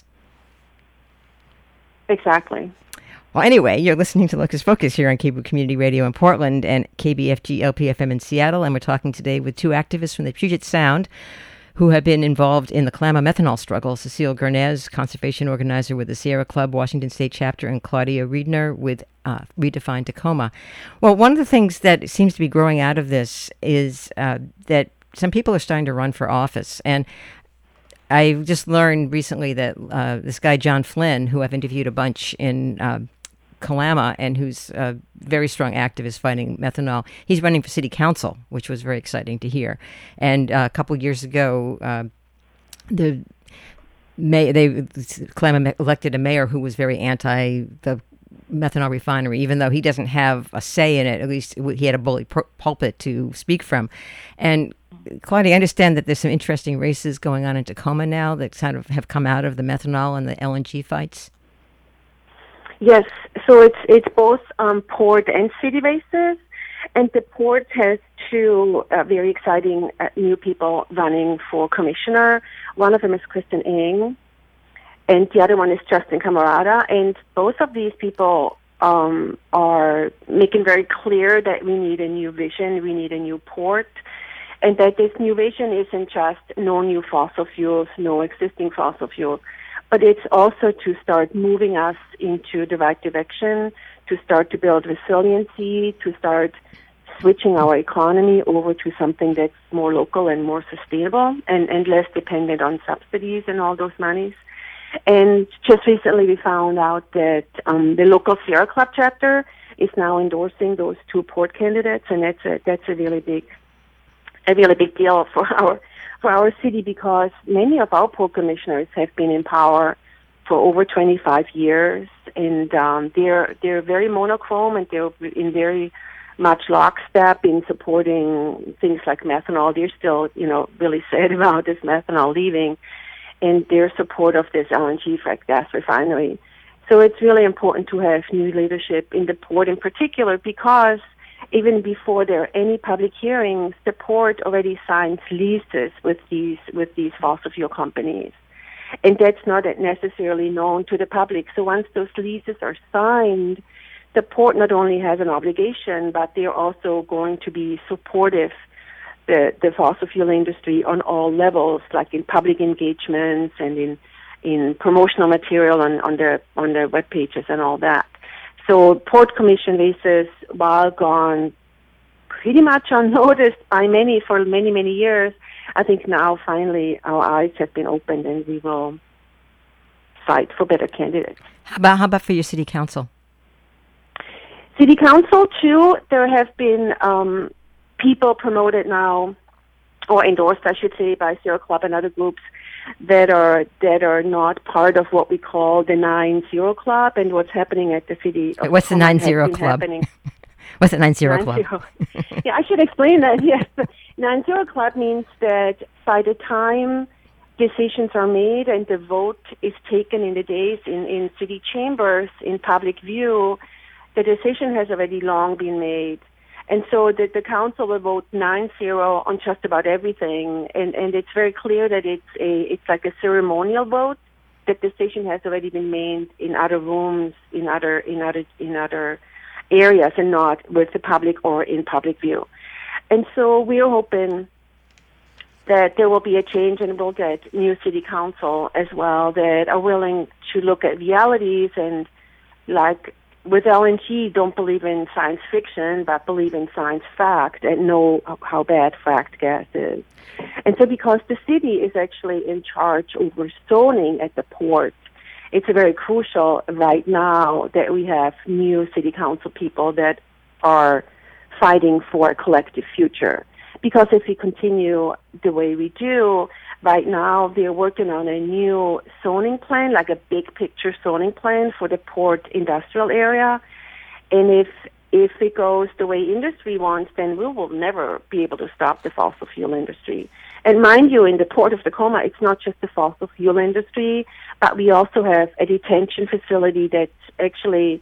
Exactly. Well, anyway, you're listening to Locus Focus here on K B O Community Radio in Portland and K B F G L P F M in Seattle, and we're talking today with two activists from the Puget Sound who have been involved in the Kalama methanol struggle. Cecile Gurnez, conservation organizer with the Sierra Club, Washington State chapter, and Claudia Riedner with uh, Redefine Tacoma. Well, one of the things that seems to be growing out of this is uh, that some people are starting to run for office. And I just learned recently that uh, this guy, John Flynn, who I've interviewed a bunch in uh, Kalama and who's a very strong activist fighting methanol, he's running for city council, which was very exciting to hear. And uh, a couple of years ago, uh, the may they Kalama elected a mayor who was very anti the methanol refinery, even though he doesn't have a say in it. At least he had a bully pulpit to speak from. And Claudia, I understand that there's some interesting races going on in Tacoma now that kind of have come out of the methanol and the L N G fights. Yes, so it's it's both um, port and city races, and the port has two uh, very exciting uh, new people running for commissioner. One of them is Kristen Eng, and the other one is Justin Camarada, and both of these people um, are making very clear that we need a new vision, we need a new port, and that this new vision isn't just no new fossil fuels, no existing fossil fuels, but it's also to start moving us into the right direction, to start to build resiliency, to start switching our economy over to something that's more local and more sustainable and, and less dependent on subsidies and all those monies. And just recently we found out that um, the local Sierra Club chapter is now endorsing those two port candidates, and that's a, that's a really big a really big deal for our for our city, because many of our port commissioners have been in power for over twenty-five years, and um, they're they're very monochrome, and they're in very much lockstep in supporting things like methanol. They're still, you know, really sad about this methanol leaving, and their support of this L N G frac gas refinery. So it's really important to have new leadership in the port in particular, because even before there are any public hearings, the port already signs leases with these with these fossil fuel companies. And that's not necessarily known to the public. So once those leases are signed, the port not only has an obligation, but they're also going to be supportive the the fossil fuel industry on all levels, like in public engagements and in in promotional material on, on their on their web pages and all that. So port commission races, while gone pretty much unnoticed by many for many, many years, I think now finally our eyes have been opened and we will fight for better candidates. How about, how about for your city council? City council, too, there have been um, people promoted now, or endorsed, I should say, by Sierra Club and other groups that are that are not part of what we call the Nine Zero Club, and what's happening at the city. Wait, what's the Nine Zero Club? What's the Nine Zero nine Club? Zero. Yeah, I should explain that. Yes, Nine Zero Club means that by the time decisions are made and the vote is taken in the days in, in city chambers in public view, the decision has already long been made. And so the, the council will vote nine zero on just about everything, and, and it's very clear that it's a it's like a ceremonial vote. That decision has already been made in other rooms, in other in other in other areas, and not with the public or in public view. And so we are hoping that there will be a change, and we'll get new city council as well that are willing to look at realities and, like with L N G, don't believe in science fiction, but believe in science fact and know how bad fracked gas is. And so because the city is actually in charge over zoning at the port, it's very crucial right now that we have new city council people that are fighting for a collective future. Because if we continue the way we do, right now they're working on a new zoning plan, like a big picture zoning plan for the port industrial area. And if if it goes the way industry wants, then we will never be able to stop the fossil fuel industry. And mind you, in the Port of Tacoma, it's not just the fossil fuel industry, but we also have a detention facility that's actually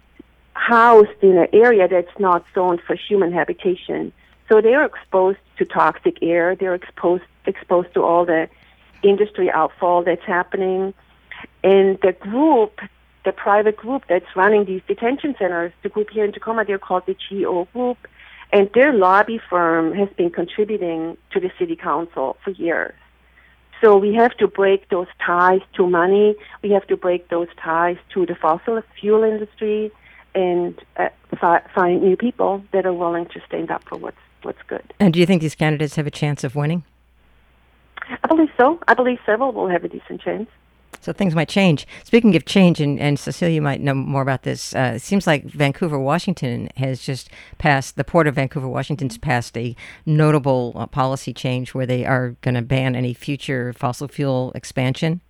housed in an area that's not zoned for human habitation. So they are exposed to toxic air. They're exposed exposed to all the industry outfall that's happening. And the group, the private group that's running these detention centers, the group here in Tacoma, they're called the G O Group. And their lobby firm has been contributing to the city council for years. So we have to break those ties to money. We have to break those ties to the fossil fuel industry and uh, fi- find new people that are willing to stand up for what's what's good. And do you think these candidates have a chance of winning? I believe so. I believe several will have a decent chance. So things might change. Speaking of change, and, and Cecilia might know more about this, uh, it seems like Vancouver, Washington has just passed, the Port of Vancouver, Washington's passed a notable uh, policy change where they are going to ban any future fossil fuel expansion.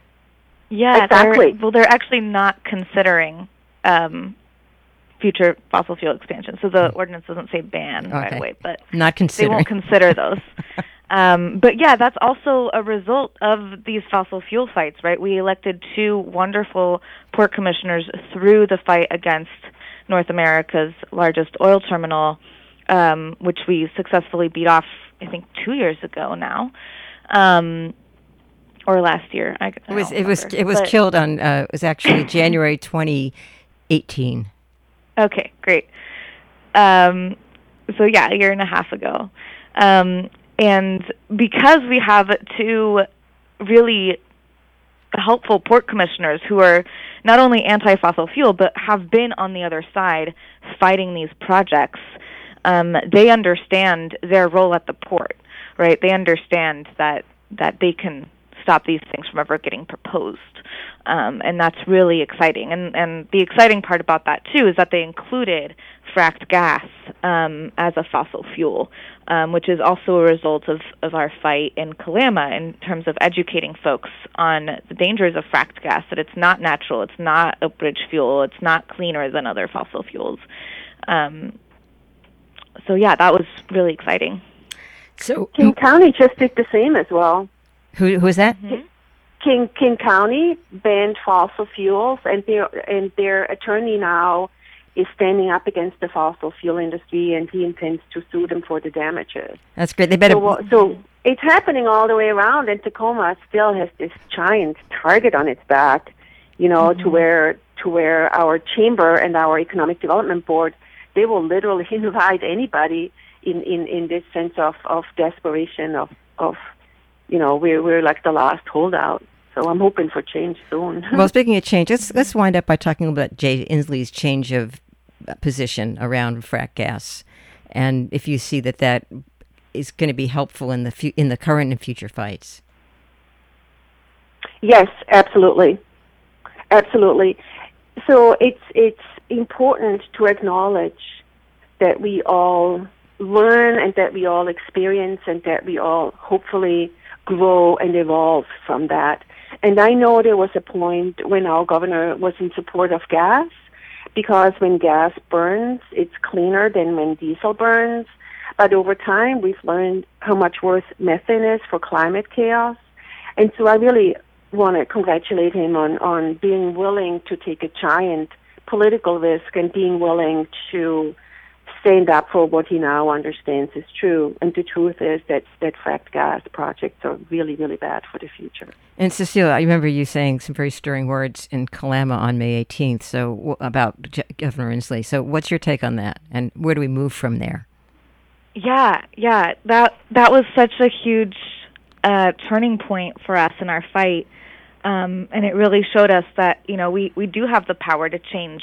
Yeah, exactly. They're, well, they're actually not considering um, future fossil fuel expansion. So the ordinance doesn't say ban Okay. right away, but Not considering. they won't consider those. Um, but yeah, that's also a result of these fossil fuel fights, right? We elected two wonderful port commissioners through the fight against North America's largest oil terminal, um, which we successfully beat off, I think, two years ago now, um, or last year. I, I It was don't it was remember. it was But- killed on uh, it was actually January twenty eighteen. Okay, great. Um, so yeah, a year and a half ago. Um, and because we have two really helpful port commissioners who are not only anti-fossil fuel, but have been on the other side fighting these projects, um, they understand their role at the port, right? They understand that, that they can stop these things from ever getting proposed. Um, and that's really exciting. And, and the exciting part about that, too, is that they included fracked gas um, as a fossil fuel, um, which is also a result of, of our fight in Kalama in terms of educating folks on the dangers of fracked gas, that it's not natural, it's not a bridge fuel, it's not cleaner than other fossil fuels. Um, so, yeah, that was really exciting. So King County just did the same as well. who who is that? Mm-hmm. King King County banned fossil fuels, and their and their attorney now is standing up against the fossil fuel industry, and he intends to sue them for the damages. That's great. They better. So, uh, so it's happening all the way around, and Tacoma still has this giant target on its back, you know, Mm-hmm. to where to where our chamber and our economic development board, they will literally invite anybody in, in, in this sense of, of desperation of of you know we're we're like the last holdout. So I'm hoping for change soon. Well, speaking of change, let's let's wind up by talking about Jay Inslee's change of position around frack gas, and if you see that that is going to be helpful in the fu- in the current and future fights. Yes, absolutely, absolutely. So it's it's important to acknowledge that we all learn and that we all experience and that we all hopefully grow and evolve from that. And I know there was a point when our governor was in support of gas, because when gas burns, it's cleaner than when diesel burns. But over time, we've learned how much worse methane is for climate chaos. And so I really want to congratulate him on, on being willing to take a giant political risk and being willing to stand up for what he now understands is true. And the truth is that, that fracked gas projects are really, really bad for the future. And Cecilia, I remember you saying some very stirring words in Kalama on May eighteenth. So w- about J- Governor Inslee. So what's your take on that, and where do we move from there? Yeah, yeah, that that was such a huge uh, turning point for us in our fight, um, and it really showed us that you know we, we do have the power to change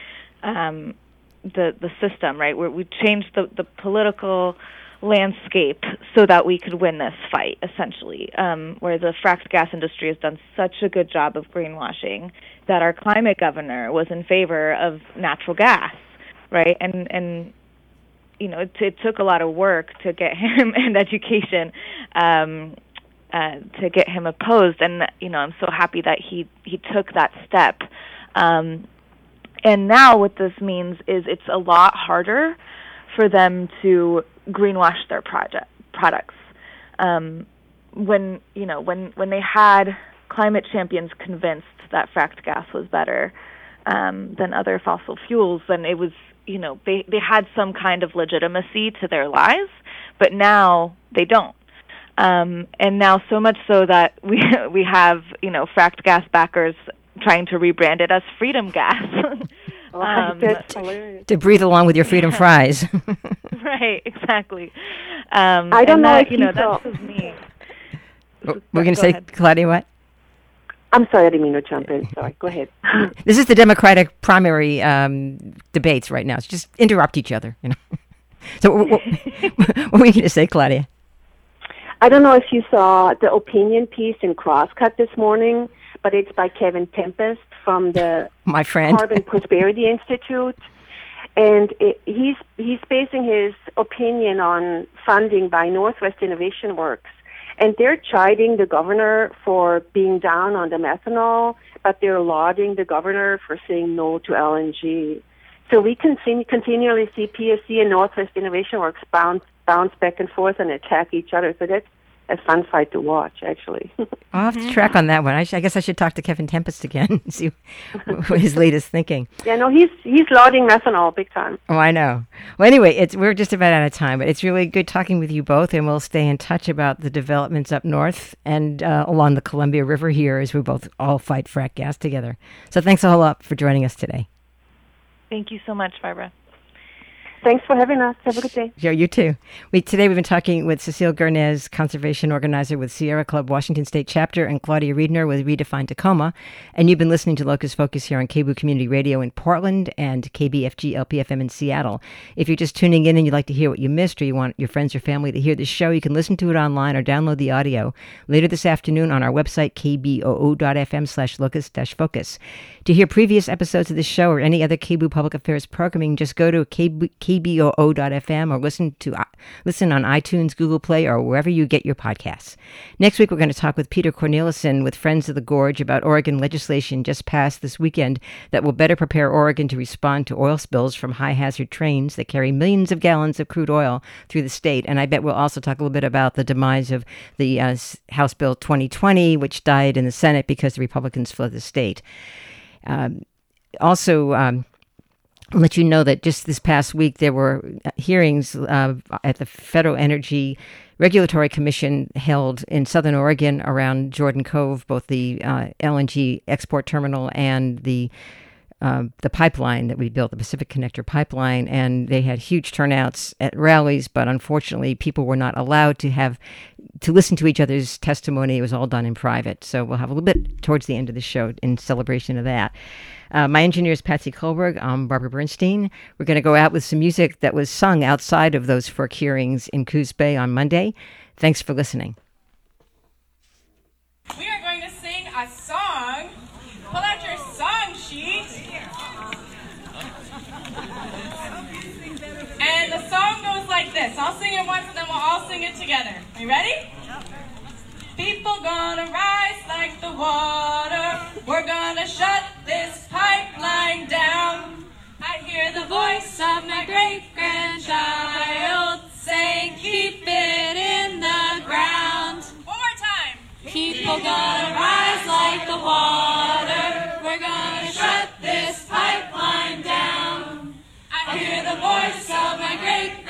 um, the the system, right? Where we changed the the political landscape so that we could win this fight, essentially. Um, where the fracked gas industry has done such a good job of greenwashing that our climate governor was in favor of natural gas, right? And and you know, it, it took a lot of work to get him and education um, uh, to get him opposed. And, you know, I'm so happy that he, he took that step. Um, and now what this means is it's a lot harder for them to greenwash their project products. Um, when, you know, when, when they had climate champions convinced that fracked gas was better um, than other fossil fuels, then it was, you know, they, they had some kind of legitimacy to their lies, but now they don't. Um, and now so much so that we we have, you know, fracked gas backers trying to rebrand it as freedom gas. Oh, um, that's hilarious. To breathe along with your freedom fries. Right, exactly. Um, I don't and know that, if you know, you that's saw- just me. We're going to Go say, ahead. Claudia, what? I'm sorry, I didn't mean to jump in. Sorry, go ahead. This is the Democratic primary um, debates right now. So just interrupt each other, you know. So what, what, what were you going to say, Claudia? I don't know if you saw the opinion piece in Crosscut this morning, but it's by Kevin Tempest from the My friend. Carbon Prosperity Institute. And it, he's he's basing his opinion on funding by Northwest Innovation Works. And they're chiding the governor for being down on the methanol, but they're lauding the governor for saying no to L N G. So we continue, continually see P S C and Northwest Innovation Works bounce, bounce back and forth and attack each other. So that's a fun fight to watch, actually. I'll have to track on that one. I, sh- I guess I should talk to Kevin Tempest again and see what his latest thinking. Yeah, no, he's he's lauding methanol big time. Oh, I know. Well, anyway, it's we're just about out of time, but it's really good talking with you both, and we'll stay in touch about the developments up north and uh, along the Columbia River here as we both all fight frack gas together. So thanks a whole lot for joining us today. Thank you so much, Barbara. Thanks for having us. Have a good day. Yeah, you too. We Today we've been talking with Cecile Gurnez, conservation organizer with Sierra Club Washington State Chapter, and Claudia Riedner with Redefine Tacoma. And you've been listening to Locust Focus here on K B O O Community Radio in Portland and K B F G L P F M in Seattle. If you're just tuning in and you'd like to hear what you missed, or you want your friends or family to hear this show, you can listen to it online or download the audio later this afternoon on our website, k b o o dot f m slash locust dash focus. To hear previous episodes of this show or any other K B O O Public Affairs programming, just go to k b o o dot f m or listen to uh, listen on iTunes, Google Play, or wherever you get your podcasts. Next week, we're going to talk with Peter Cornelison with Friends of the Gorge about Oregon legislation just passed this weekend that will better prepare Oregon to respond to oil spills from high-hazard trains that carry millions of gallons of crude oil through the state. And I bet we'll also talk a little bit about the demise of the uh, House Bill twenty twenty, which died in the Senate because the Republicans fled the state. Um, also, um, I'll let you know that just this past week there were hearings uh, at the Federal Energy Regulatory Commission held in Southern Oregon around Jordan Cove, both the uh, L N G export terminal and the uh, the pipeline that we built, the Pacific Connector pipeline, and they had huge turnouts at rallies, but unfortunately people were not allowed to have to listen to each other's testimony. It was all done in private. So we'll have a little bit towards the end of the show in celebration of that. Uh, my engineer is Patsy Kohlberg. I'm Barbara Bernstein. We're going to go out with some music that was sung outside of those FERC hearings in Coos Bay on Monday. Thanks for listening. We are going to sing a song. Pull out your song sheet. And the song goes like this. I'll sing it once and then we'll all sing it together. Are you ready? People gonna rise like the water. We're gonna shut this pipeline down. I hear the voice of my great-grandchild saying, keep it in the ground. One more time. People gonna rise like the water. We're gonna shut this pipeline down. I hear the voice of my great